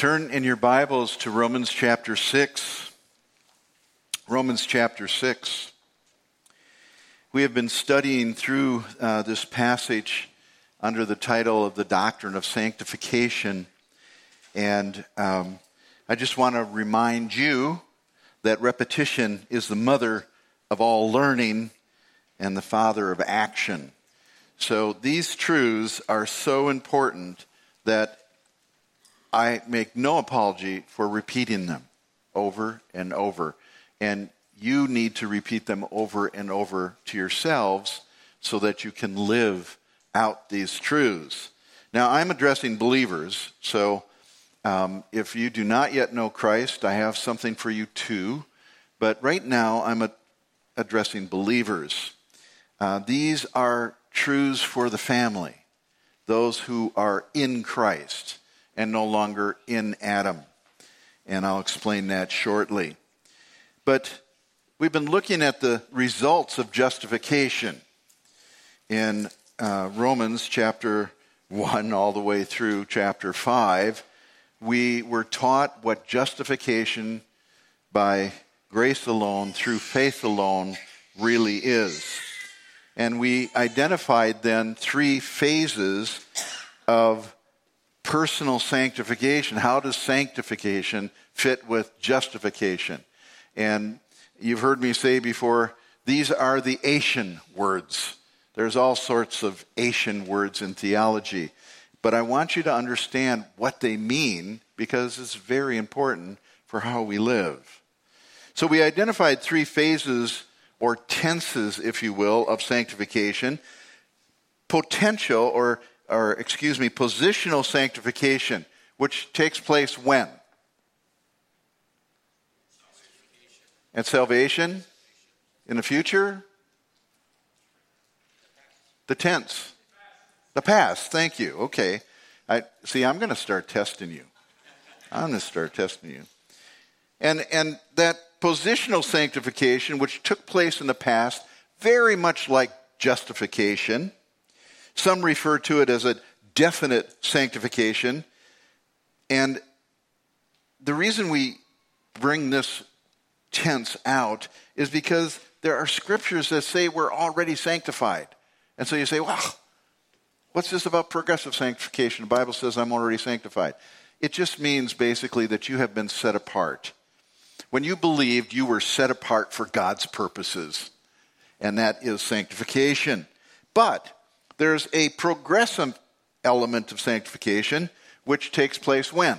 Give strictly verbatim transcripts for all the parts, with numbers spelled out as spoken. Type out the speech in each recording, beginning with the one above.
Turn in your Bibles to Romans chapter six. Romans chapter six. We have been studying through uh, this passage under the title of the Doctrine of Sanctification. And um, I just want to remind you that repetition is the mother of all learning and the father of action. So these truths are so important that I make no apology for repeating them over and over. And you need to repeat them over and over to yourselves so that you can live out these truths. Now, I'm addressing believers, so um, if you do not yet know Christ, I have something for you too. But right now, I'm a- addressing believers. Uh, these are truths for the family, those who are in Christ and no longer in Adam. And I'll explain that shortly. But we've been looking at the results of justification in uh, Romans chapter one all the way through chapter five. We were taught what justification by grace alone, through faith alone, really is. And we identified then three phases of personal sanctification. How does sanctification fit with justification? And you've heard me say before, these are the Asian words. There's all sorts of Asian words in theology. But I want you to understand what they mean because it's very important for how we live. So we identified three phases or tenses, if you will, of sanctification. Potential or or excuse me, positional sanctification, which takes place when? At salvation? In the future? The tense. The past, thank you. Okay. I see, I'm going to start testing you. I'm going to start testing you. And and that positional sanctification, which took place in the past, very much like justification. Some refer to it as a definite sanctification. And the reason we bring this tense out is because there are scriptures that say we're already sanctified. And so you say, wow, what's this about progressive sanctification? The Bible says I'm already sanctified. It just means basically that you have been set apart. When you believed, you were set apart for God's purposes. And that is sanctification. But there's a progressive element of sanctification, which takes place when?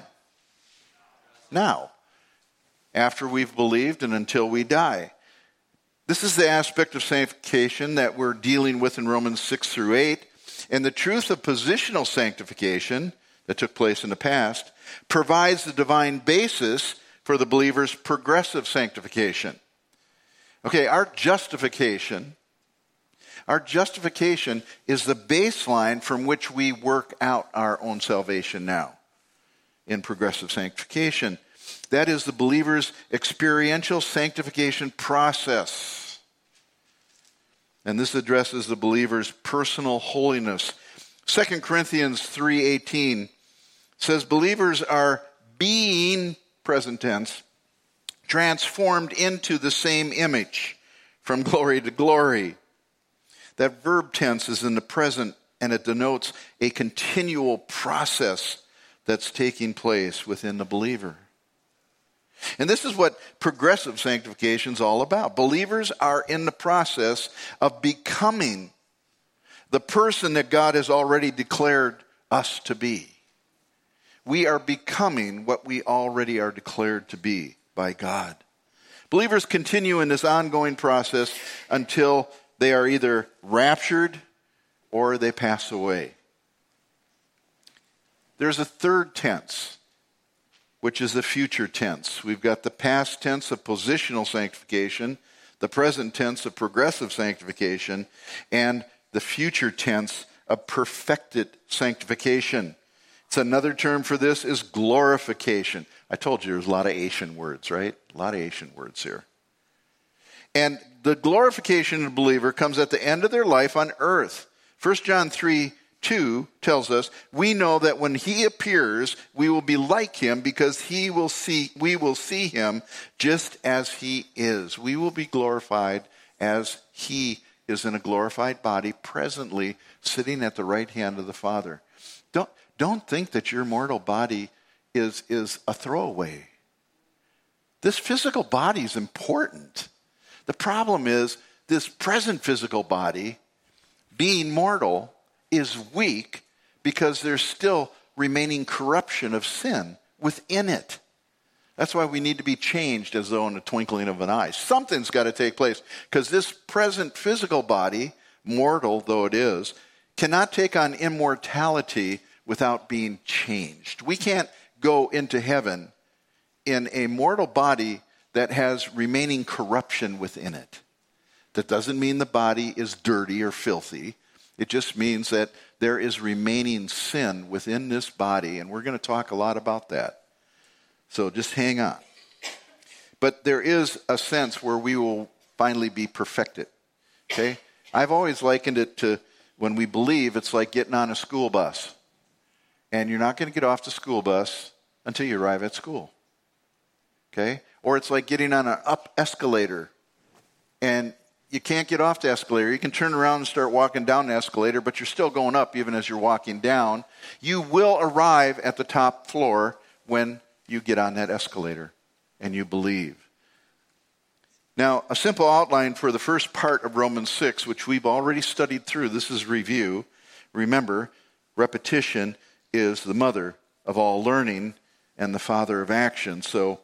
Now. After we've believed and until we die. This is the aspect of sanctification that we're dealing with in Romans six through eight. And the truth of positional sanctification that took place in the past provides the divine basis for the believer's progressive sanctification. Okay, our justification... Our justification is the baseline from which we work out our own salvation now in progressive sanctification. That is the believer's experiential sanctification process. And this addresses the believer's personal holiness. Second Corinthians three eighteen says believers are being, present tense, transformed into the same image from glory to glory. That verb tense is in the present, and it denotes a continual process that's taking place within the believer. And this is what progressive sanctification is all about. Believers are in the process of becoming the person that God has already declared us to be. We are becoming what we already are declared to be by God. Believers continue in this ongoing process until they are either raptured or they pass away. There's a third tense, which is the future tense. We've got the past tense of positional sanctification, the present tense of progressive sanctification, and the future tense of perfected sanctification. It's another term for this is glorification. I told you there's a lot of Asian words, right? A lot of Asian words here. And the glorification of the believer comes at the end of their life on earth. First John three two tells us, we know that when he appears, we will be like him because he will see, we will see him just as he is. We will be glorified as he is in a glorified body, presently sitting at the right hand of the Father. Don't, don't think that your mortal body is, is a throwaway. This physical body is important. The problem is this present physical body, being mortal, is weak because there's still remaining corruption of sin within it. That's why we need to be changed as though in a twinkling of an eye. Something's got to take place because this present physical body, mortal though it is, cannot take on immortality without being changed. We can't go into heaven in a mortal body that has remaining corruption within it. That doesn't mean the body is dirty or filthy. It just means that there is remaining sin within this body, and we're going to talk a lot about that. So just hang on. But there is a sense where we will finally be perfected. Okay? I've always likened it to when we believe, it's like getting on a school bus. And you're not going to get off the school bus until you arrive at school. Okay? Or it's like getting on an up escalator. And you can't get off the escalator. You can turn around and start walking down the escalator, but you're still going up even as you're walking down. You will arrive at the top floor when you get on that escalator and you believe. Now, a simple outline for the first part of Romans six, which we've already studied through. This is review. Remember, repetition is the mother of all learning and the father of action. So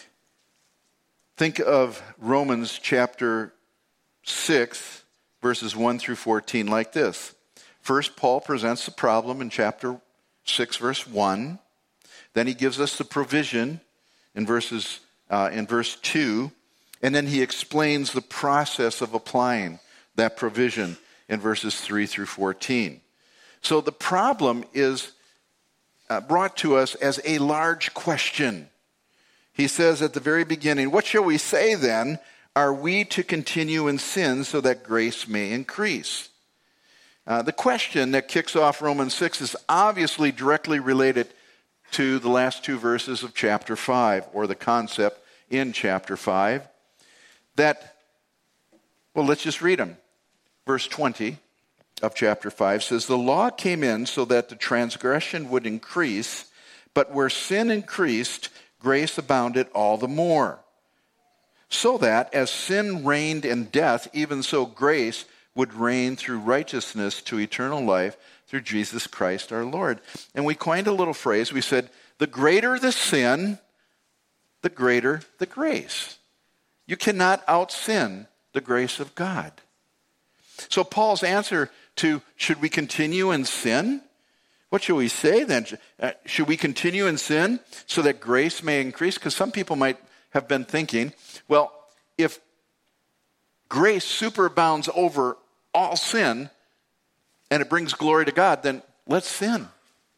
think of Romans chapter six, verses one through fourteen like this. First, Paul presents the problem in chapter six, verse one. Then he gives us the provision in verses uh, in verse two. And then he explains the process of applying that provision in verses three through fourteen. So the problem is uh, brought to us as a large question. He says at the very beginning, what shall we say then? Are we to continue in sin so that grace may increase? Uh, the question that kicks off Romans six is obviously directly related to the last two verses of chapter five, or the concept in chapter five. That, well, let's just read them. Verse twenty of chapter five says, the law came in so that the transgression would increase, but where sin increased, grace abounded all the more. So that as sin reigned in death, even so grace would reign through righteousness to eternal life through Jesus Christ our Lord. And we coined a little phrase. We said, the greater the sin, the greater the grace. You cannot out-sin the grace of God. So Paul's answer to, should we continue in sin? What should we say then? Should we continue in sin so that grace may increase? Because some people might have been thinking, well, if grace superabounds over all sin and it brings glory to God, then let's sin.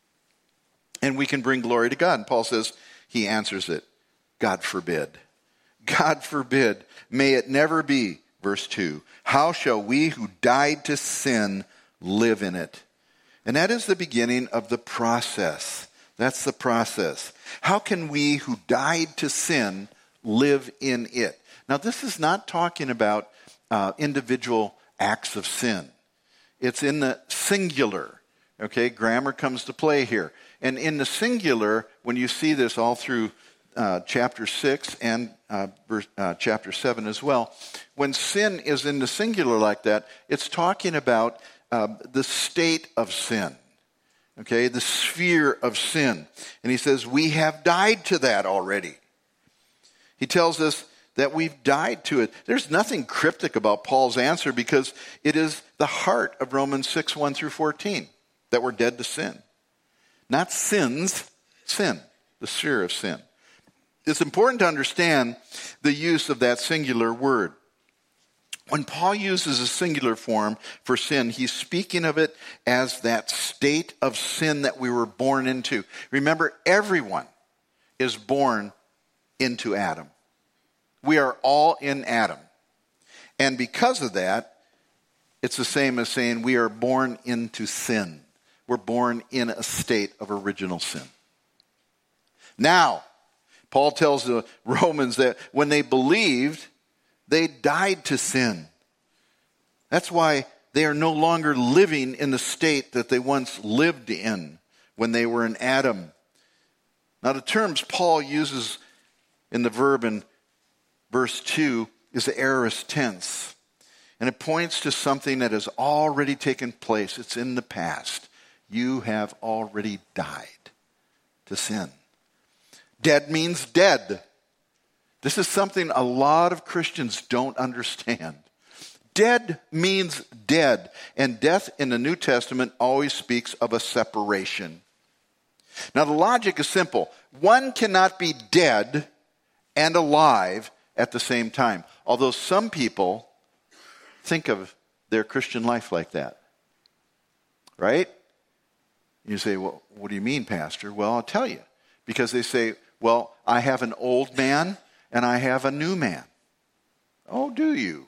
And we can bring glory to God. And Paul says, he answers it, God forbid. God forbid. May it never be. Verse two, how shall we who died to sin live in it? And that is the beginning of the process. That's the process. How can we who died to sin live in it? Now, this is not talking about uh, individual acts of sin. It's in the singular. Okay, grammar comes to play here. And in the singular, when you see this all through uh, chapter six and uh, verse, uh, chapter seven as well, when sin is in the singular like that, it's talking about uh, the state of sin. Okay, the sphere of sin. And he says, we have died to that already. He tells us that we've died to it. There's nothing cryptic about Paul's answer because it is the heart of Romans six, one through fourteen, that we're dead to sin. Not sins, sin, the sphere of sin. It's important to understand the use of that singular word. When Paul uses a singular form for sin, he's speaking of it as that state of sin that we were born into. Remember, everyone is born into Adam. We are all in Adam. And because of that, it's the same as saying we are born into sin. were born in a state of original sin. Now, Paul tells the Romans that when they believed, they died to sin. That's why they are no longer living in the state that they once lived in when they were in Adam. Now, the terms Paul uses in the verb in verse two is the aorist tense. And it points to something that has already taken place. It's in the past. You have already died to sin. Dead means dead. This is something a lot of Christians don't understand. Dead means dead. And death in the New Testament always speaks of a separation. Now the logic is simple. One cannot be dead and alive at the same time. Although some people think of their Christian life like that. Right? You say, well, what do you mean, Pastor? Well, I'll tell you. Because they say, well, I have an old man and I have a new man. Oh, do you?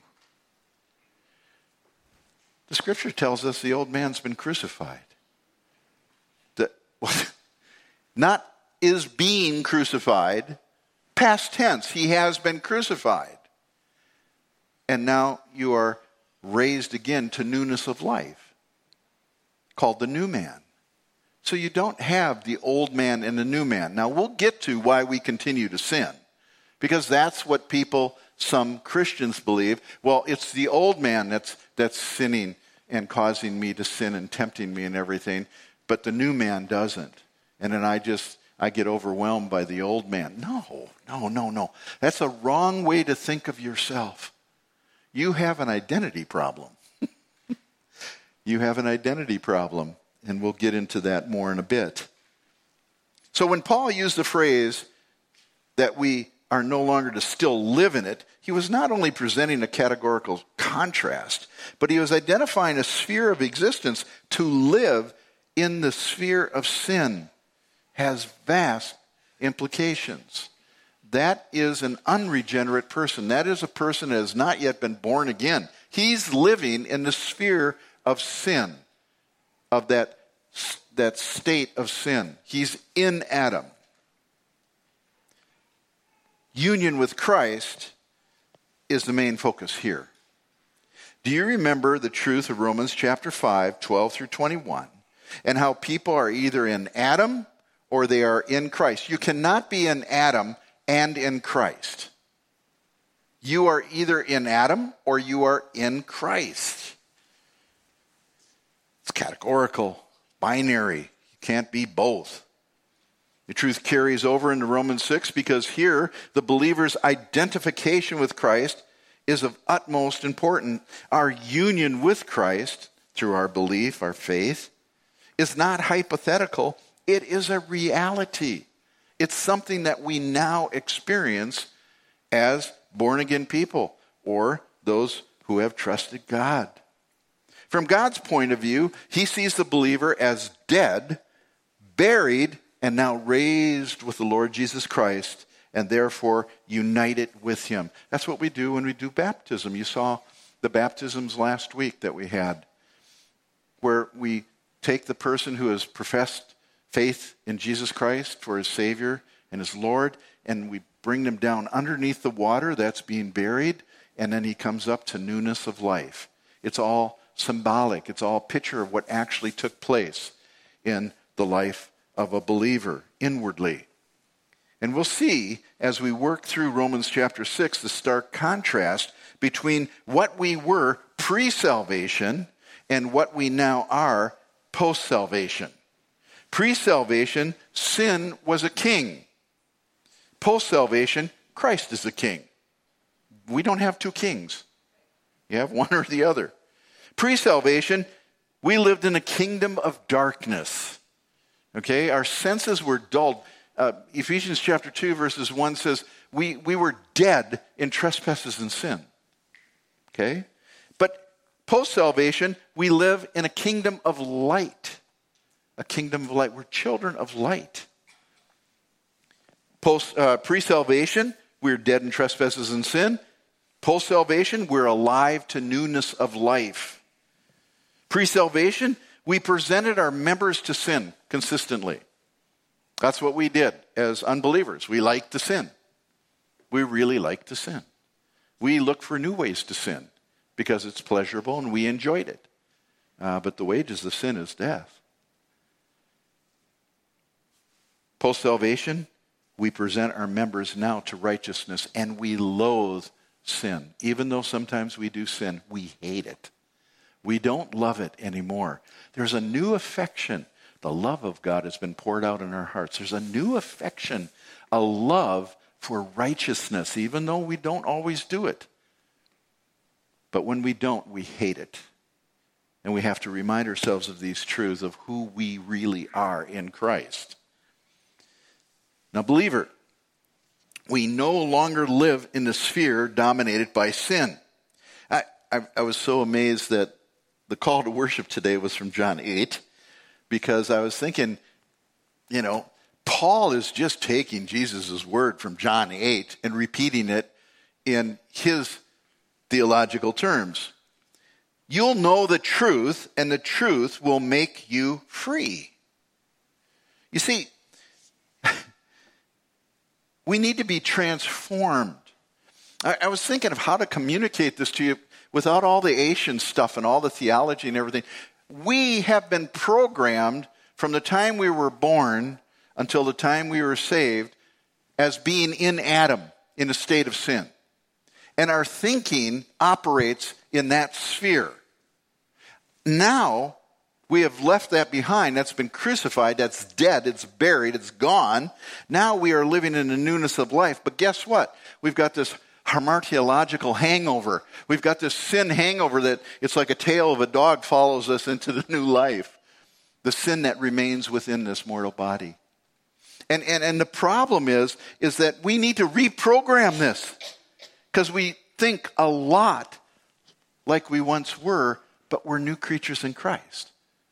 The scripture tells us the old man's been crucified. The, not is being crucified, past tense. He has been crucified. And now you are raised again to newness of life, called the new man. So you don't have the old man and the new man. Now we'll get to why we continue to sin, because that's what people, some Christians believe. Well, it's the old man that's that's sinning and causing me to sin and tempting me and everything, but the new man doesn't. And then I just, I get overwhelmed by the old man. No, no, no, no. That's a wrong way to think of yourself. You have an identity problem. You have an identity problem. And we'll get into that more in a bit. So when Paul used the phrase that we are no longer to still live in it, he was not only presenting a categorical contrast, but he was identifying a sphere of existence. To live in the sphere of sin has vast implications. That is an unregenerate person. That is a person that has not yet been born again. He's living in the sphere of sin. Of that, that state of sin. He's in Adam. Union with Christ is the main focus here. Do you remember the truth of Romans chapter five, twelve through twenty-one, and how people are either in Adam or they are in Christ? You cannot be in Adam and in Christ. You are either in Adam or you are in Christ. It's categorical, binary. You can't be both. The truth carries over into Romans six because here the believer's identification with Christ is of utmost importance. Our union with Christ through our belief, our faith, is not hypothetical. It is a reality. It's something that we now experience as born-again people or those who have trusted God. From God's point of view, he sees the believer as dead, buried, and now raised with the Lord Jesus Christ, and therefore united with him. That's what we do when we do baptism. You saw the baptisms last week that we had, where we take the person who has professed faith in Jesus Christ for his Savior and his Lord, and we bring them down underneath the water that's being buried, and then he comes up to newness of life. It's all symbolic. It's all a picture of what actually took place in the life of a believer inwardly. And we'll see as we work through Romans chapter six the stark contrast between what we were pre-salvation and what we now are post-salvation. Pre-salvation, sin was a king. Post-salvation, Christ is the king. We don't have two kings. You have one or the other. Pre-salvation, we lived in a kingdom of darkness. Okay, our senses were dulled. Uh, Ephesians chapter two verses one says, we, we were dead in trespasses and sin. Okay? But post-salvation, we live in a kingdom of light. A kingdom of light. We're children of light. Post, uh, pre-salvation, we're dead in trespasses and sin. Post-salvation, we're alive to newness of life. Pre-salvation, we presented our members to sin consistently. That's what we did as unbelievers. We liked to sin. We really liked to sin. We looked for new ways to sin because it's pleasurable and we enjoyed it. Uh, but the wages of sin is death. Post-salvation, we present our members now to righteousness and we loathe sin. Even though sometimes we do sin, we hate it. We don't love it anymore. There's a new affection. The love of God has been poured out in our hearts. There's a new affection, a love for righteousness, even though we don't always do it. But when we don't, we hate it. And we have to remind ourselves of these truths of who we really are in Christ. Now, believer, we no longer live in the sphere dominated by sin. I, I, I was so amazed that the call to worship today was from John eight, because I was thinking, you know, Paul is just taking Jesus' word from John eight and repeating it in his theological terms. You'll know the truth, and the truth will make you free. You see, we need to be transformed. I, I was thinking of how to communicate this to you without all the Asian stuff and all the theology and everything. We have been programmed from the time we were born until the time we were saved as being in Adam, in a state of sin. And our thinking operates in that sphere. Now, we have left that behind. That's been crucified. That's dead. It's buried. It's gone. Now we are living in the newness of life. But guess what? We've got this hamartiological hangover. We've got this sin hangover that it's like a tail of a dog follows us into the new life. The sin that remains within this mortal body. And, and, and the problem is, is that we need to reprogram this. Because we think a lot like we once were, but we're new creatures in Christ.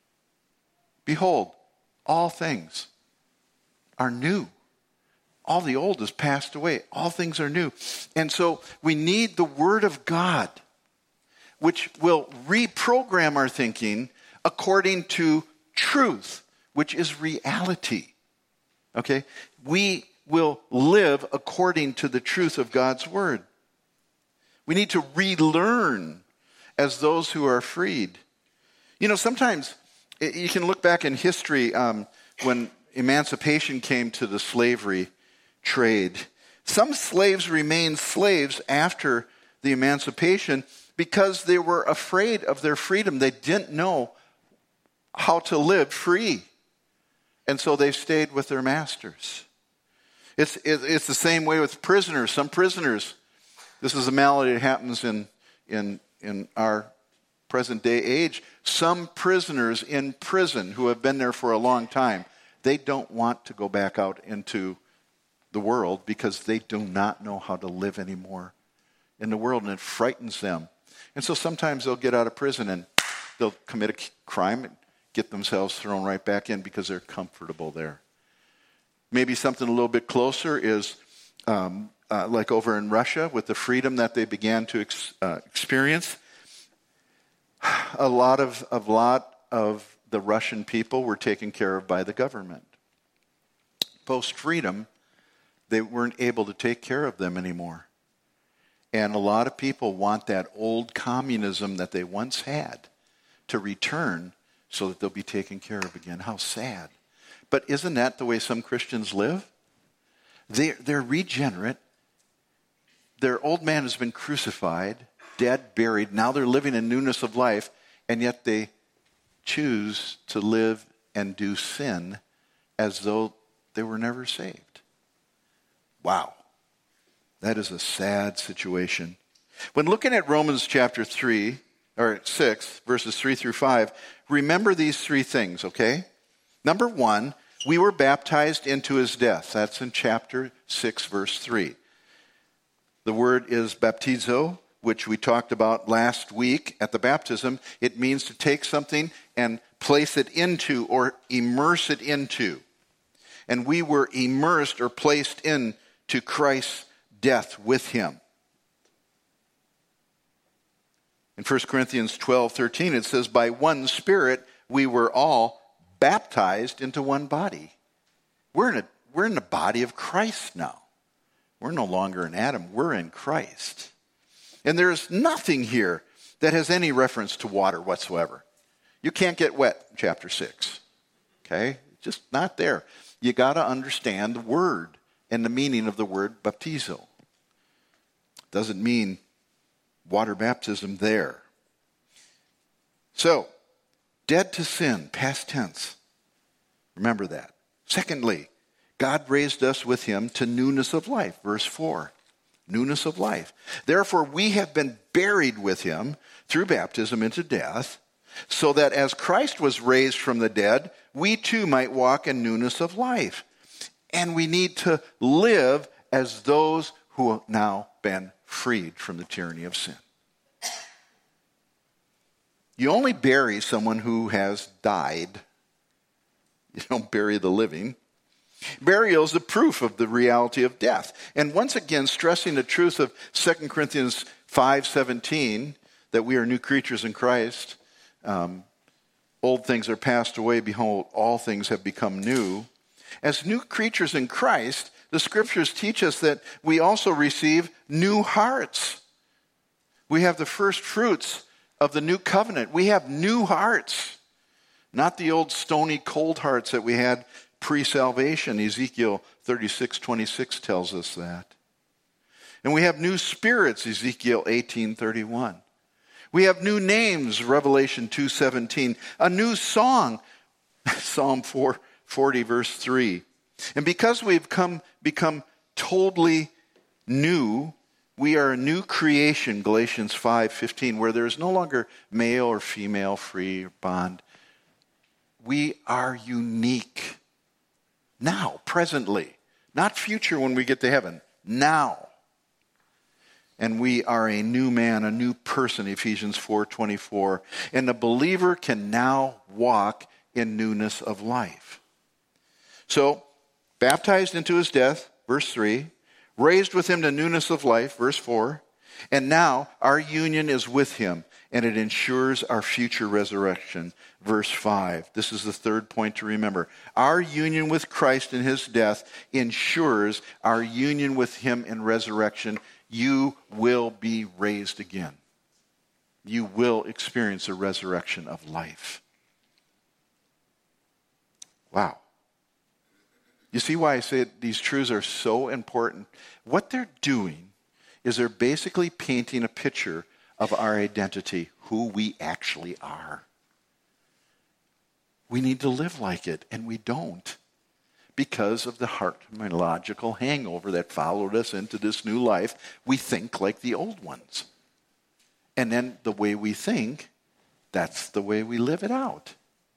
Behold, all things are new. All the old has passed away. All things are new. And so we need the Word of God, which will reprogram our thinking according to truth, which is reality. Okay? We will live according to the truth of God's Word. We need to relearn as those who are freed. You know, sometimes you can look back in history um, when emancipation came to the slavery trade. Some slaves remained slaves after the emancipation because they were afraid of their freedom. They didn't know how to live free. And so they stayed with their masters. It's, it's the same way with prisoners. Some prisoners, this is a malady that happens in, in, in our present day age. Some prisoners in prison who have been there for a long time, they don't want to go back out into the world because they do not know how to live anymore in the world, and it frightens them. And so sometimes they'll get out of prison and they'll commit a crime and get themselves thrown right back in because they're comfortable there. Maybe something a little bit closer is um, uh, like over in Russia with the freedom that they began to ex- uh, experience. A lot of a lot of the Russian people were taken care of by the government. Post-freedom, they weren't able to take care of them anymore. And a lot of people want that old communism that they once had to return so that they'll be taken care of again. How sad. But isn't that the way some Christians live? They're, they're regenerate. Their old man has been crucified, dead, buried. Now they're living in newness of life, and yet they choose to live and do sin as though they were never saved. Wow. That is a sad situation. When looking at Romans chapter three, or six, verses three through five, remember these three things, okay? Number one, we were baptized into his death. That's in chapter six, verse three. The word is baptizo, which we talked about last week at the baptism. It means to take something and place it into or immerse it into. And we were immersed or placed into Christ's death with him. In First Corinthians twelve thirteen, it says, by one Spirit we were all baptized into one body. We're in a, we're in the body of Christ now. We're no longer in Adam. We're in Christ. And there's nothing here that has any reference to water whatsoever. You can't get wet in chapter six. Okay? Just not there. You got to understand the word and the meaning of the word baptizo. Doesn't mean water baptism there. So, dead to sin, past tense. Remember that. Secondly, God raised us with him to newness of life. Verse four. Newness of life. Therefore, we have been buried with him through baptism into death, so that as Christ was raised from the dead, we too might walk in newness of life. And we need to live as those who have now been freed from the tyranny of sin. You only bury someone who has died. You don't bury the living. Burial is the proof of the reality of death. And once again, stressing the truth of Second Corinthians five seventeen, that we are new creatures in Christ. Um, old things are passed away. Behold, all things have become new. As new creatures in Christ, the scriptures teach us that we also receive new hearts. We have the first fruits of the new covenant. We have new hearts, not the old stony, cold hearts that we had pre-salvation. Ezekiel thirty-six twenty-six tells us that. And we have new spirits, Ezekiel eighteen thirty-one. We have new names, Revelation two seventeen. A new song, Psalm four forty, verse three. And because we've come become totally new, we are a new creation, Galatians five fifteen, where there is no longer male or female, free or bond. We are unique. Now, presently. Not future when we get to heaven. Now. And we are a new man, a new person, Ephesians four twenty-four. And the believer can now walk in newness of life. So, baptized into his death, verse three. Raised with him to newness of life, verse four. And now our union is with him, and it ensures our future resurrection, verse five. This is the third point to remember. Our union with Christ in his death ensures our union with him in resurrection. You will be raised again. You will experience a resurrection of life. Wow. You see why I say these truths are so important? What they're doing is they're basically painting a picture of our identity, who we actually are. We need to live like it, and we don't, because of the heart-logical hangover that followed us into this new life. We think like the old ones. And then the way we think, that's the way we live it out.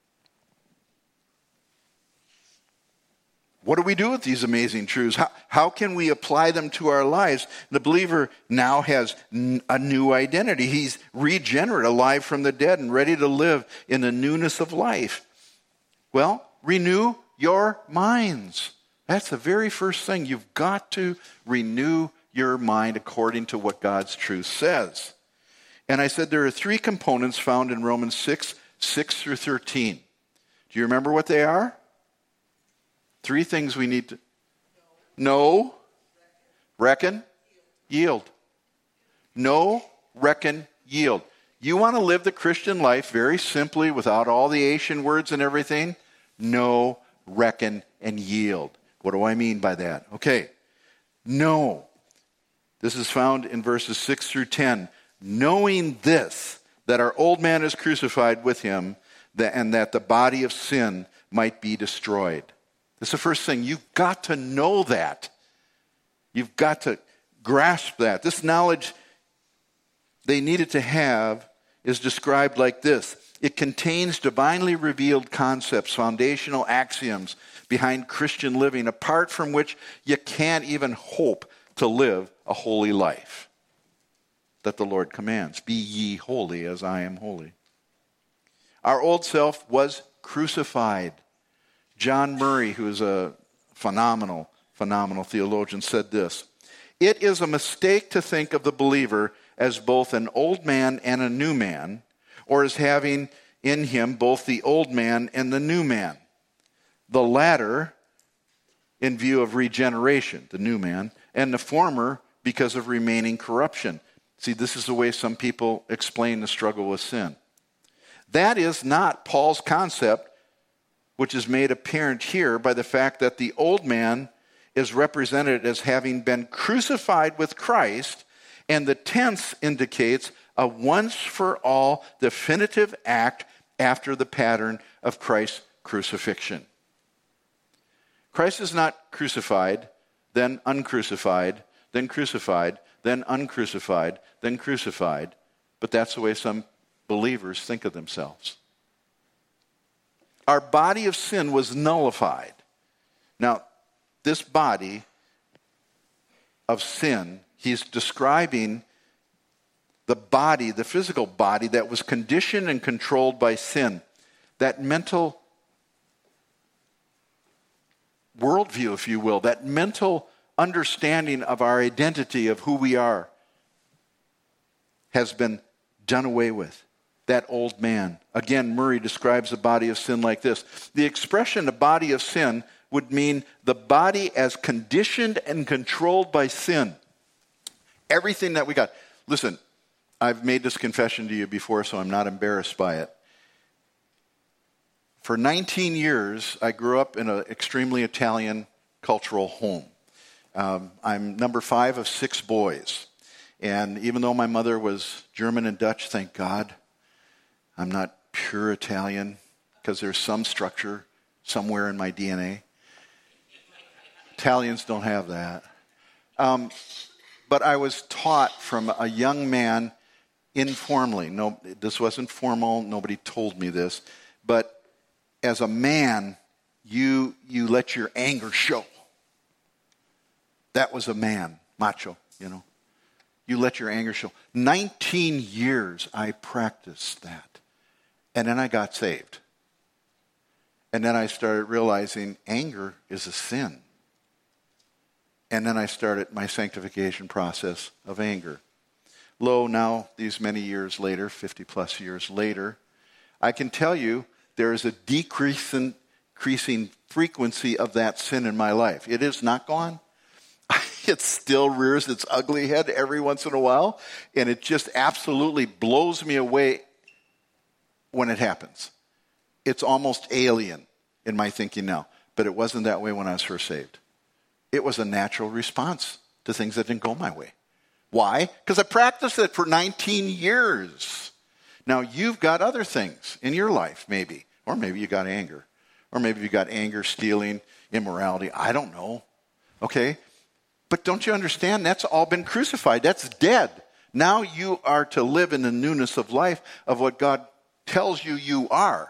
What do we do with these amazing truths? How, how can we apply them to our lives? The believer now has n- a new identity. He's regenerate, alive from the dead, and ready to live in the newness of life. Well, renew your minds. That's the very first thing. You've got to renew your mind according to what God's truth says. And I said there are three components found in Romans six, six through thirteen. Do you remember what they are? Three things we need to know, reckon, yield. Know, reckon, yield. You want to live the Christian life very simply without all the Asian words and everything? Know, reckon, and yield. What do I mean by that? Okay. Know. This is found in verses six through ten. Knowing this, that our old man is crucified with him, and that the body of sin might be destroyed. That's the first thing. You've got to know that. You've got to grasp that. This knowledge they needed to have is described like this. It contains divinely revealed concepts, foundational axioms behind Christian living, apart from which you can't even hope to live a holy life that the Lord commands. Be ye holy as I am holy. Our old self was crucified. John Murray, who is a phenomenal, phenomenal theologian, said this: it is a mistake to think of the believer as both an old man and a new man, or as having in him both the old man and the new man. The latter in view of regeneration, the new man, and the former because of remaining corruption. See, this is the way some people explain the struggle with sin. That is not Paul's concept, which is made apparent here by the fact that the old man is represented as having been crucified with Christ, and the tense indicates a once-for-all definitive act after the pattern of Christ's crucifixion. Christ is not crucified, then uncrucified, then crucified, then uncrucified, then crucified, but that's the way some believers think of themselves. Our body of sin was nullified. Now, this body of sin, he's describing the body, the physical body that was conditioned and controlled by sin. That mental worldview, if you will, that mental understanding of our identity, of who we are, has been done away with. That old man. Again, Murray describes the body of sin like this. The expression, the body of sin, would mean the body as conditioned and controlled by sin. Everything that we got. Listen, I've made this confession to you before, so I'm not embarrassed by it. For nineteen years, I grew up in an extremely Italian cultural home. Um, I'm number five of six boys. And even though my mother was German and Dutch, thank God, I'm not pure Italian, because there's some structure somewhere in my D N A. Italians don't have that. Um, but I was taught from a young man informally. No, this wasn't formal. Nobody told me this. But as a man, you you let your anger show. That was a man, macho, you know. You let your anger show. nineteen years I practiced that. And then I got saved. And then I started realizing anger is a sin. And then I started my sanctification process of anger. Lo, now, these many years later, fifty plus years later, I can tell you there is a decreasing, decreasing frequency of that sin in my life. It is not gone. It still rears its ugly head every once in a while, and it just absolutely blows me away when it happens. It's almost alien in my thinking now, but it wasn't that way when I was first saved. It was a natural response to things that didn't go my way. Why? Because I practiced it for nineteen years. Now, you've got other things in your life, maybe, or maybe you got anger, or maybe you got anger, stealing, immorality. I don't know, okay? But don't you understand? That's all been crucified. That's dead. Now you are to live in the newness of life of what God tells you you are.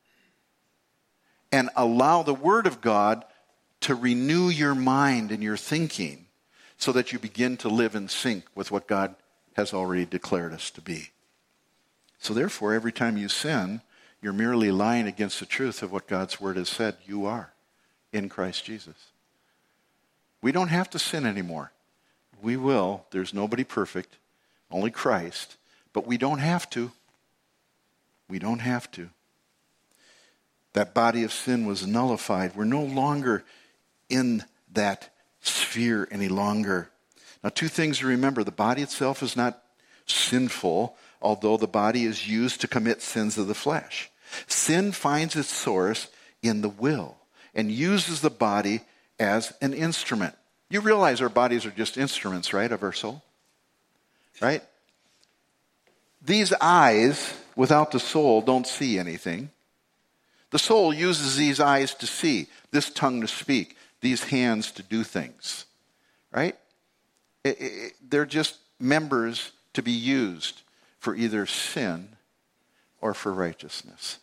And allow the Word of God to renew your mind and your thinking so that you begin to live in sync with what God has already declared us to be. So therefore, every time you sin, you're merely lying against the truth of what God's Word has said you are in Christ Jesus. We don't have to sin anymore. We will. There's nobody perfect, only Christ. But we don't have to. We don't have to. That body of sin was nullified. We're no longer in that sphere any longer. Now, two things to remember. The body itself is not sinful, although the body is used to commit sins of the flesh. Sin finds its source in the will and uses the body as an instrument. You realize our bodies are just instruments, right, of our soul? Right? These eyes, without the soul, don't see anything. The soul uses these eyes to see, this tongue to speak, these hands to do things. Right? It, it, they're just members to be used for either sin or for righteousness.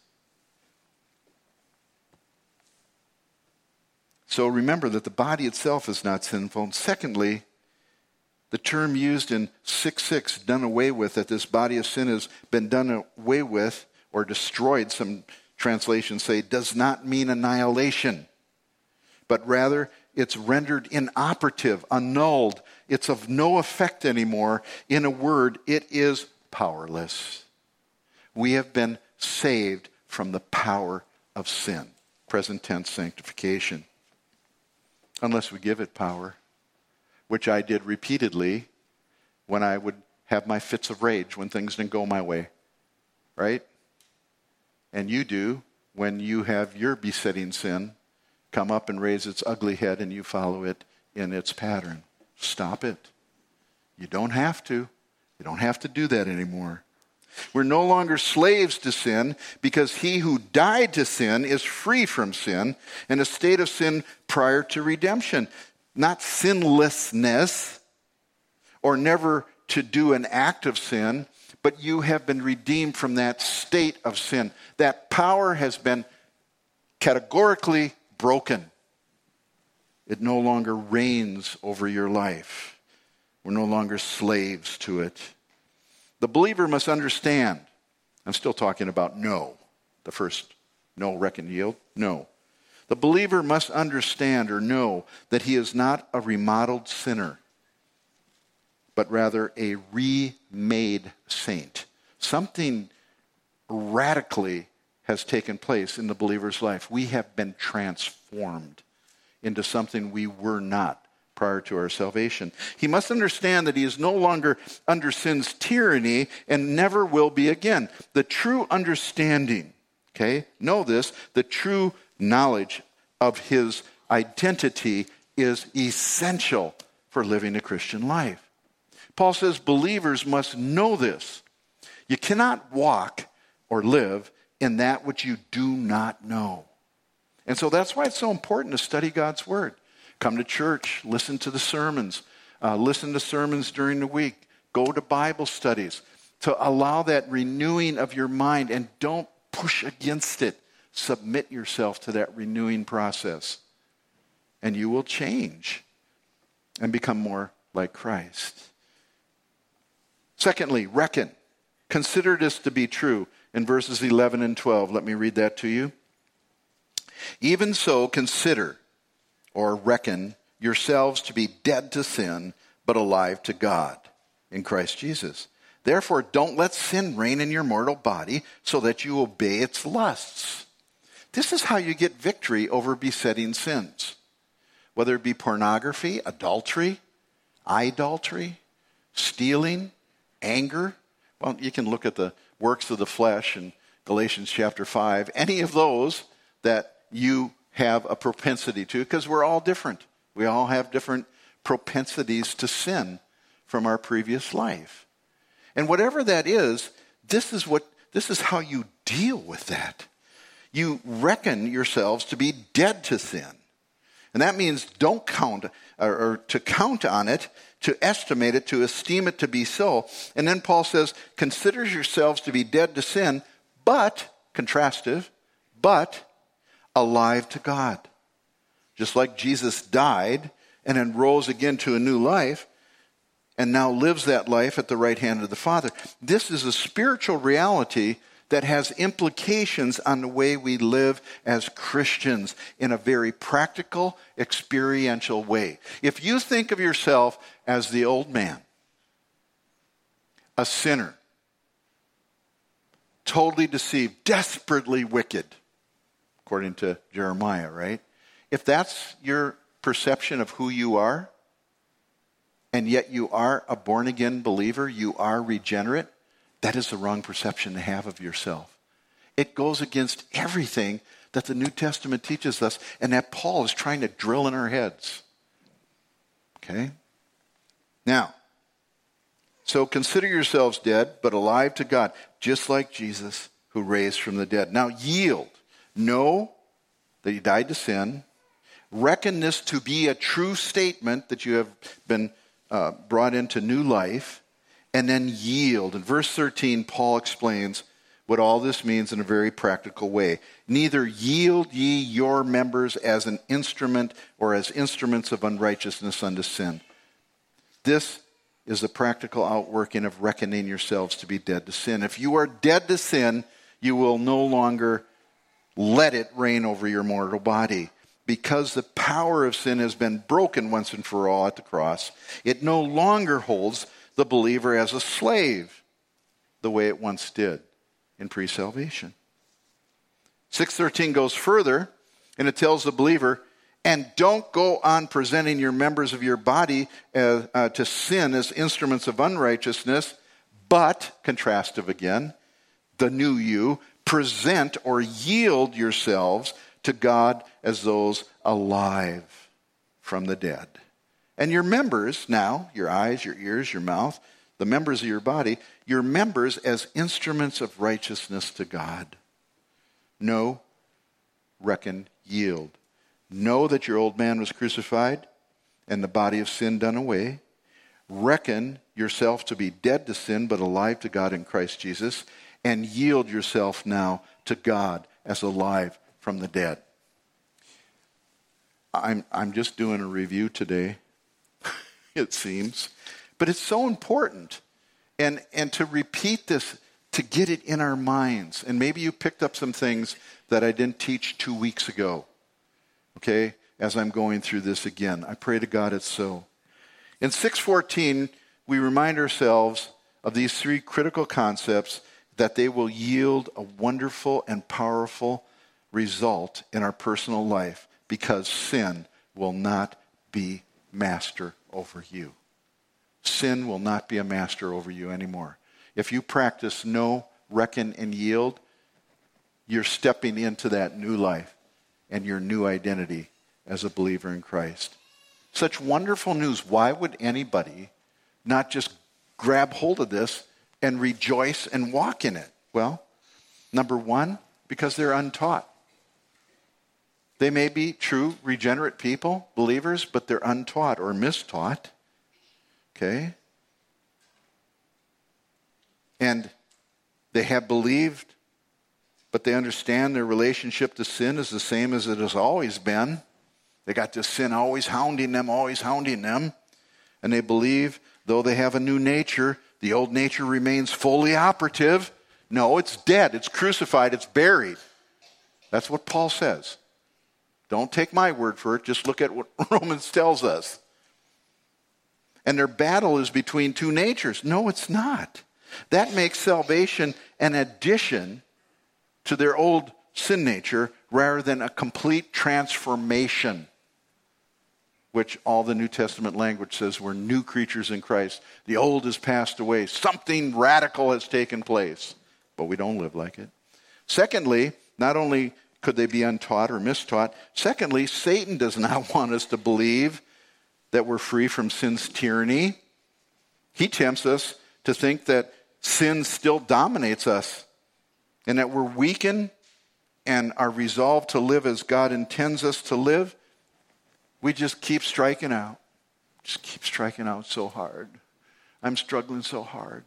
So remember that the body itself is not sinful. And secondly, the term used in six six, done away with, that this body of sin has been done away with or destroyed, some translations say, does not mean annihilation, but rather it's rendered inoperative, annulled. It's of no effect anymore. In a word, it is powerless. We have been saved from the power of sin. Present tense sanctification. Unless we give it power, which I did repeatedly when I would have my fits of rage when things didn't go my way. Right? And you do when you have your besetting sin come up and raise its ugly head and you follow it in its pattern. Stop it. You don't have to. You don't have to do that anymore. We're no longer slaves to sin because he who died to sin is free from sin in a state of sin prior to redemption. Not sinlessness or never to do an act of sin, but you have been redeemed from that state of sin. That power has been categorically broken. It no longer reigns over your life. We're no longer slaves to it. The believer must understand. I'm still talking about no. The first no, reckon, yield. No. The believer must understand or know that he is not a remodeled sinner, but rather a remade saint. Something radically has taken place in the believer's life. We have been transformed into something we were not prior to our salvation. He must understand that he is no longer under sin's tyranny and never will be again. The true understanding, okay, know this, the true knowledge of his identity is essential for living a Christian life. Paul says believers must know this. You cannot walk or live in that which you do not know. And so that's why it's so important to study God's word. Come to church, listen to the sermons, uh, listen to sermons during the week, go to Bible studies to allow that renewing of your mind, and don't push against it. Submit yourself to that renewing process, and you will change and become more like Christ. Secondly, reckon. Consider this to be true in verses eleven and twelve. Let me read that to you. Even so, consider or reckon yourselves to be dead to sin, but alive to God in Christ Jesus. Therefore, don't let sin reign in your mortal body so that you obey its lusts. This is how you get victory over besetting sins, whether it be pornography, adultery, idolatry, stealing, anger. Well, you can look at the works of the flesh in Galatians chapter five. Any of those that you have a propensity to, because we're all different. We all have different propensities to sin from our previous life. And whatever that is, this is what this is how you deal with that. You reckon yourselves to be dead to sin. And that means don't count, or, or to count on it, to estimate it, to esteem it to be so. And then Paul says, consider yourselves to be dead to sin, but, contrastive, but alive to God. Just like Jesus died and then rose again to a new life and now lives that life at the right hand of the Father. This is a spiritual reality that has implications on the way we live as Christians in a very practical, experiential way. If you think of yourself as the old man, a sinner, totally deceived, desperately wicked, according to Jeremiah, right? If that's your perception of who you are, and yet you are a born-again believer, you are regenerate, that is the wrong perception to have of yourself. It goes against everything that the New Testament teaches us and that Paul is trying to drill in our heads. Okay? Now, so consider yourselves dead, but alive to God, just like Jesus who raised from the dead. Now yield. Know that you died to sin. Reckon this to be a true statement that you have been uh, brought into new life. And then yield. In verse thirteen, Paul explains what all this means in a very practical way. Neither yield ye your members as an instrument or as instruments of unrighteousness unto sin. This is the practical outworking of reckoning yourselves to be dead to sin. If you are dead to sin, you will no longer let it reign over your mortal body. Because the power of sin has been broken once and for all at the cross, it no longer holds the believer as a slave the way it once did. in pre-salvation. six thirteen goes further, and it tells the believer, and don't go on presenting your members of your body as, uh, to sin as instruments of unrighteousness, but, contrastive again, the new you, present or yield yourselves to God as those alive from the dead. And your members now, your eyes, your ears, your mouth, the members of your body, your members as instruments of righteousness to God. Know, reckon, yield. Know that your old man was crucified and the body of sin done away. Reckon yourself to be dead to sin but alive to God in Christ Jesus, and yield yourself now to God as alive from the dead. I'm, I'm just doing a review today, it seems. But it's so important. And, and to repeat this, to get it in our minds. And maybe you picked up some things that I didn't teach two weeks ago. Okay? As I'm going through this again. I pray to God it's so. In six fourteen, we remind ourselves of these three critical concepts that they will yield a wonderful and powerful result in our personal life because sin will not be master over you. Sin will not be a master over you anymore. If you practice know, reckon, and yield, you're stepping into that new life and your new identity as a believer in Christ. Such wonderful news. Why would anybody not just grab hold of this and rejoice and walk in it? Well, number one, because they're untaught. They may be true, regenerate people, believers, but they're untaught or mistaught. Okay? And they have believed, but they understand their relationship to sin is the same as it has always been. They got this sin always hounding them, always hounding them. And they believe, though they have a new nature, the old nature remains fully operative. No, it's dead, it's crucified, it's buried. That's what Paul says. Don't take my word for it, just look at what Romans tells us. And their battle is between two natures. No, it's not. That makes salvation an addition to their old sin nature rather than a complete transformation, which all the New Testament language says we're new creatures in Christ. The old has passed away. Something radical has taken place, but we don't live like it. Secondly, not only could they be untaught or mistaught, secondly, Satan does not want us to believe that we're free from sin's tyranny. He tempts us to think that sin still dominates us and that we're weakened and are resolved to live as God intends us to live. We just keep striking out. Just keep striking out so hard. I'm struggling so hard.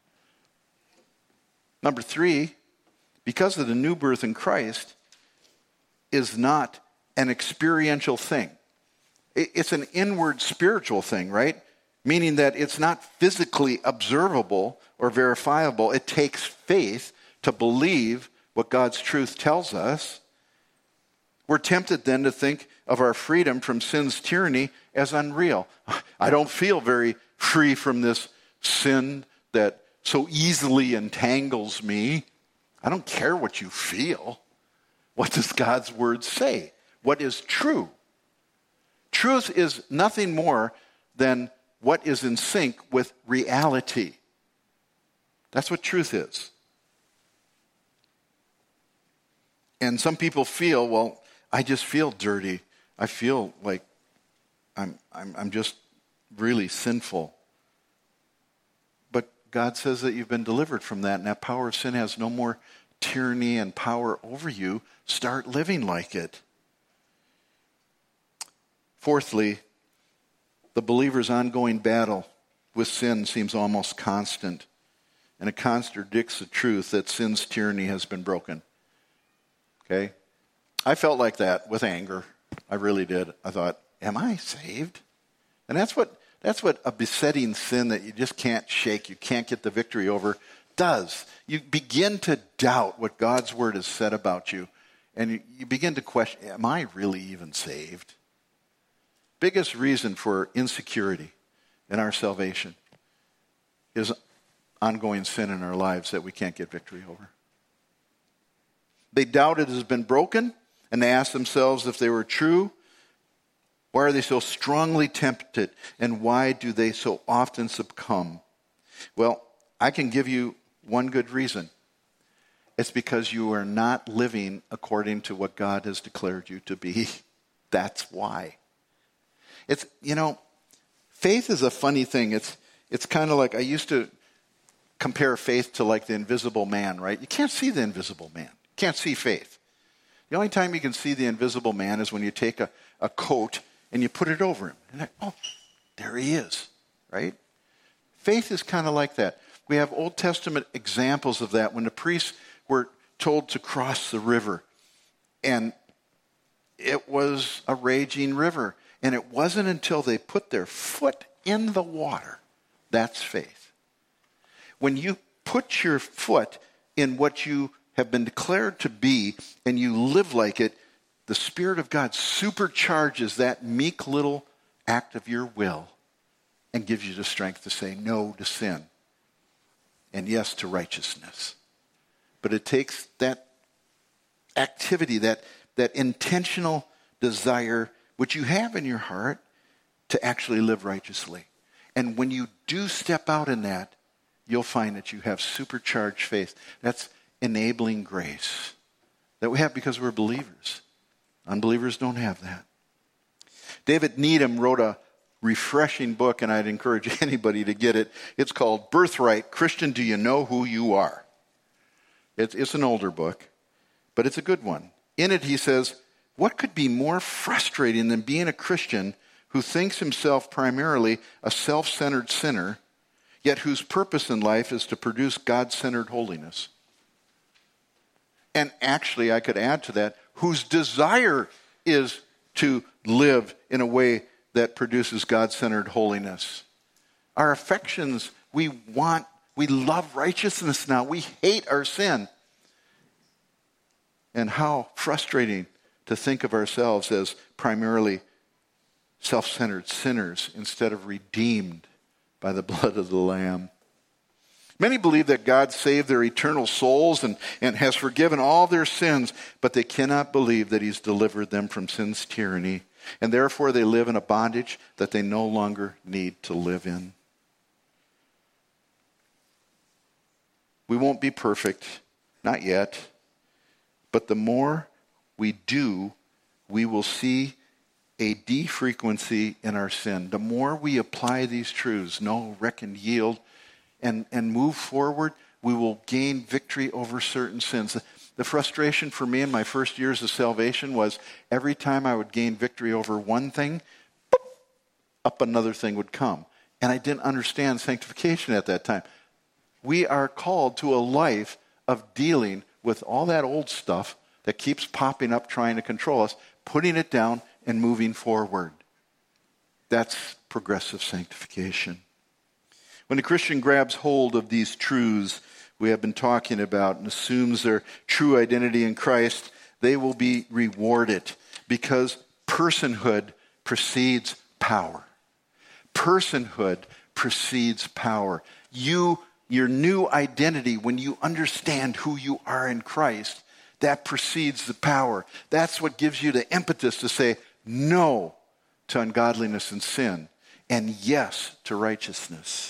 Number three, because of the new birth in Christ, is not an experiential thing. It's an inward spiritual thing, right? Meaning that it's not physically observable or verifiable. It takes faith to believe what God's truth tells us. We're tempted then to think of our freedom from sin's tyranny as unreal. I don't feel very free from this sin that so easily entangles me. I don't care what you feel. What does God's word say? What is true? Truth is nothing more than what is in sync with reality. That's what truth is. And some people feel, well, I just feel dirty. I feel like I'm, I'm, I'm just really sinful. But God says that you've been delivered from that, and that power of sin has no more tyranny and power over you. Start living like it. Fourthly, the believer's ongoing battle with sin seems almost constant, and it contradicts the truth that sin's tyranny has been broken. Okay? I felt like that with anger. I really did. I thought, am I saved? And that's what that's what a besetting sin that you just can't shake, you can't get the victory over, does. You begin to doubt what God's word has said about you, and you, you begin to question, am I really even saved? Biggest reason for insecurity in our salvation is ongoing sin in our lives that we can't get victory over. They doubt it has been broken, and they ask themselves if they were true. Why are they so strongly tempted, and why do they so often succumb? Well, I can give you one good reason. It's because you are not living according to what God has declared you to be. That's why. It's, you know, faith is a funny thing. It's it's kind of like, I used to compare faith to like the invisible man, right? You can't see the invisible man. You can't see faith. The only time you can see the invisible man is when you take a, a coat and you put it over him. And like, oh, there he is, right? Faith is kind of like that. We have Old Testament examples of that when the priests were told to cross the river. And it was a raging river. And it wasn't until they put their foot in the water. That's faith. When you put your foot in what you have been declared to be and you live like it, the Spirit of God supercharges that meek little act of your will and gives you the strength to say no to sin and yes to righteousness. But it takes that activity, that, that intentional desire, which you have in your heart, to actually live righteously. And when you do step out in that, you'll find that you have supercharged faith. That's enabling grace that we have because we're believers. Unbelievers don't have that. David Needham wrote a refreshing book, and I'd encourage anybody to get it. It's called Birthright, Christian, Do You Know Who You Are? It's, it's an older book, but it's a good one. In it, he says, what could be more frustrating than being a Christian who thinks himself primarily a self-centered sinner, yet whose purpose in life is to produce God-centered holiness? And actually, I could add to that, whose desire is to live in a way that produces God-centered holiness. Our affections, we want, we love righteousness now. We hate our sin. And how frustrating to think of ourselves as primarily self-centered sinners instead of redeemed by the blood of the Lamb. Many believe that God saved their eternal souls and, and has forgiven all their sins, but they cannot believe that he's delivered them from sin's tyranny, and therefore they live in a bondage that they no longer need to live in. We won't be perfect, not yet, but the more we do, we will see a defrequency in our sin. The more we apply these truths, know, reckon, yield, and, and move forward, we will gain victory over certain sins. The, the frustration for me in my first years of salvation was every time I would gain victory over one thing, boop, up another thing would come. And I didn't understand sanctification at that time. We are called to a life of dealing with all that old stuff that keeps popping up trying to control us, putting it down and moving forward. That's progressive sanctification. When a Christian grabs hold of these truths we have been talking about and assumes their true identity in Christ, they will be rewarded because personhood precedes power. Personhood precedes power. You, your new identity, when you understand who you are in Christ, that precedes the power. That's what gives you the impetus to say no to ungodliness and sin and yes to righteousness.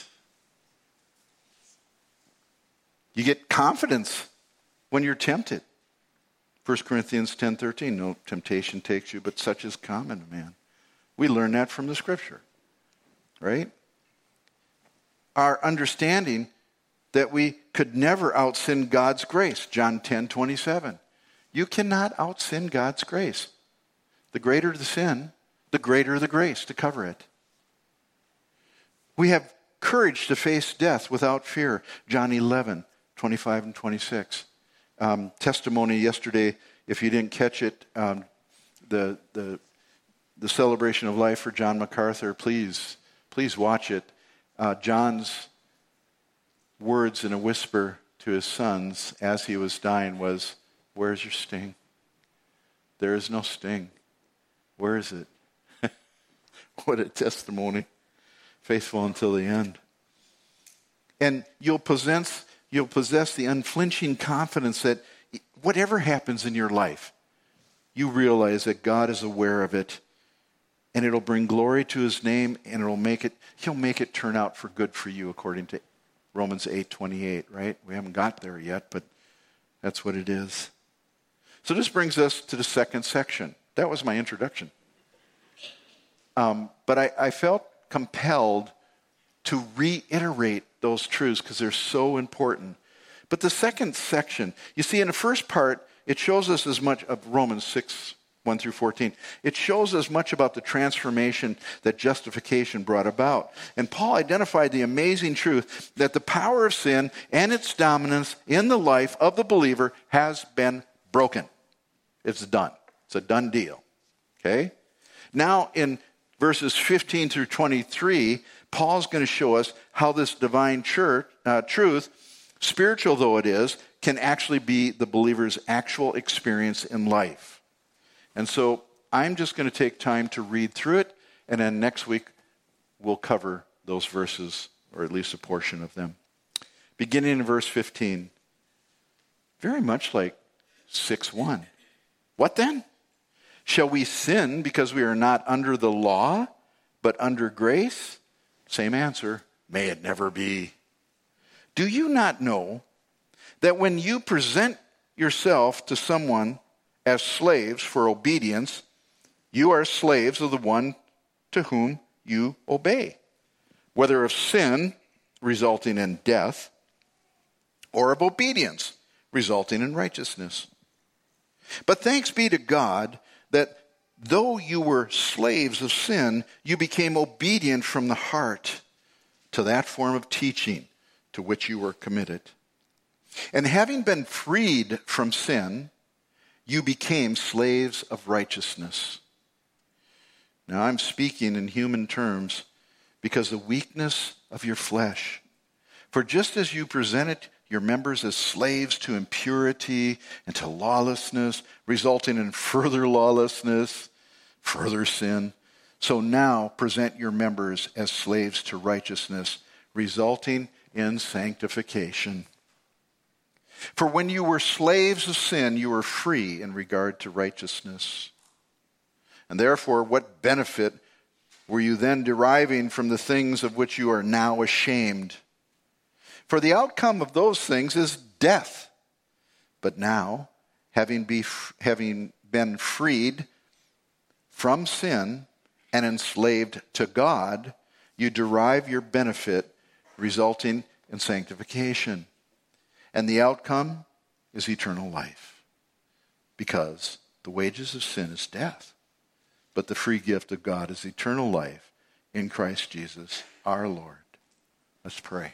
You get confidence when you're tempted. First Corinthians ten thirteen, no temptation takes you, but such is common to man. We learn that from the scripture, right? Our understanding that we could never outsin God's grace. John ten twenty-seven. You cannot outsin God's grace. The greater the sin, the greater the grace to cover it. We have courage to face death without fear. John eleven twenty-five and twenty-six. Um, testimony yesterday, if you didn't catch it, um, the, the, the celebration of life for John MacArthur, please, please watch it. Uh, John's words in a whisper to his sons as he was dying was, "Where's your sting? There is no sting. Where is it?" What a testimony. Faithful until the end. And you'll possess, you'll possess the unflinching confidence that whatever happens in your life, you realize that God is aware of it, and it'll bring glory to his name, and it'll make it, he'll make it turn out for good for you, according to Romans eight twenty-eight, right? We haven't got there yet, but that's what it is. So this brings us to the second section. That was my introduction. Um, but I, I felt compelled to reiterate those truths because they're so important. But the second section, you see, in the first part, it shows us as much of Romans six, one through fourteen. It shows us much about the transformation that justification brought about. And Paul identified the amazing truth that the power of sin and its dominance in the life of the believer has been broken. It's done. It's a done deal. Okay? Now, in verses fifteen through twenty-three, Paul's going to show us how this divine church, uh, truth, spiritual though it is, can actually be the believer's actual experience in life. And so I'm just going to take time to read through it, and then next week we'll cover those verses, or at least a portion of them. Beginning in verse fifteen, very much like six one. What then? Shall we sin because we are not under the law, but under grace? Same answer. May it never be. Do you not know that when you present yourself to someone as slaves for obedience, you are slaves of the one to whom you obey, whether of sin resulting in death or of obedience resulting in righteousness? But thanks be to God that though you were slaves of sin, you became obedient from the heart to that form of teaching to which you were committed. And having been freed from sin, you became slaves of righteousness. Now I'm speaking in human terms because of the weakness of your flesh. For just as you presented your members as slaves to impurity and to lawlessness, resulting in further lawlessness, further sin, so now present your members as slaves to righteousness, resulting in sanctification. For when you were slaves of sin, you were free in regard to righteousness. And therefore, what benefit were you then deriving from the things of which you are now ashamed? For the outcome of those things is death. But now, having, be, having been freed from sin and enslaved to God, you derive your benefit, resulting in sanctification. And the outcome is eternal life. Because the wages of sin is death. But the free gift of God is eternal life in Christ Jesus our Lord. Let's pray.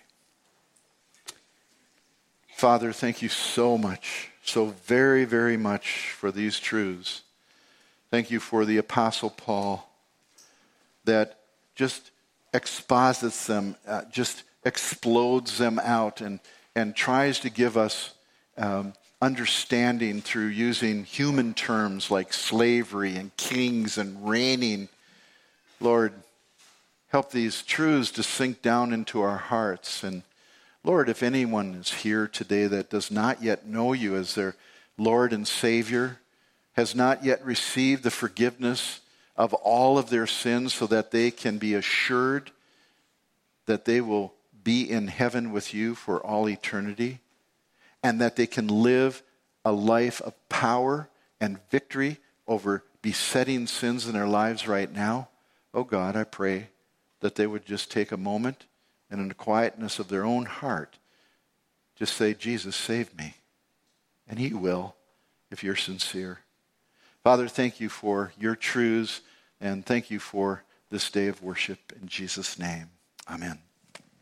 Father, thank you so much, so very, very much for these truths. Thank you for the Apostle Paul that just exposits them, uh, just explodes them out and, and tries to give us um, understanding through using human terms like slavery and kings and reigning. Lord, help these truths to sink down into our hearts. And Lord, if anyone is here today that does not yet know you as their Lord and Savior, has not yet received the forgiveness of all of their sins so that they can be assured that they will be in heaven with you for all eternity, and that they can live a life of power and victory over besetting sins in their lives right now, oh God, I pray that they would just take a moment and in the quietness of their own heart, just say, Jesus, save me. And he will, if you're sincere. Father, thank you for your truths, and thank you for this day of worship. In Jesus' name, amen.